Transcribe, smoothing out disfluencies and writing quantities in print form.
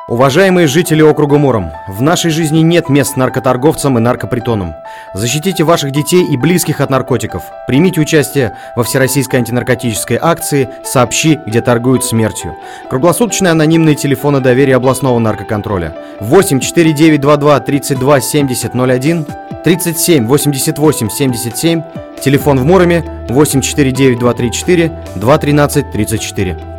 Уважаемые жители округа Муром, в нашей жизни нет мест наркоторговцам и наркопритонам. Защитите ваших детей и близких от наркотиков. Примите участие во всероссийской антинаркотической акции «Сообщи, где торгуют смертью». Круглосуточные анонимные телефоны доверия областного наркоконтроля 8 4922 32 70 01, 37 88 77, телефон в Муроме 8 49 234 213 34.